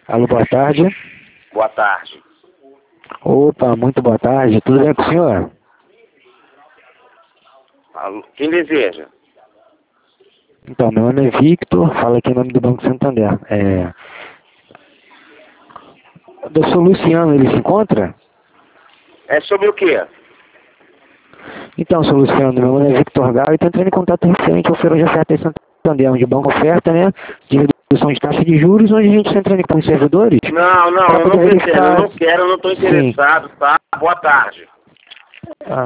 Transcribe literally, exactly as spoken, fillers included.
Alô, boa tarde. Boa tarde. Opa, muito boa tarde. Tudo bem com o senhor? Alô, quem deseja? Então, meu nome é Victor, falo aqui em nome do Banco Santander. É... Eu sou Luciano, ele se encontra? É sobre o quê? Então, sou Luciano, meu nome é Victor Gal e estou entrando em contato referente ao Feirão de Oferta em Santander, onde o banco oferta, né, de redução de taxa de juros, onde a gente está entrando em com os servidores. Não, não, Para eu poder não pretendo, verificar... eu não quero, eu não estou Sim. interessado, tá? Boa tarde. Ah.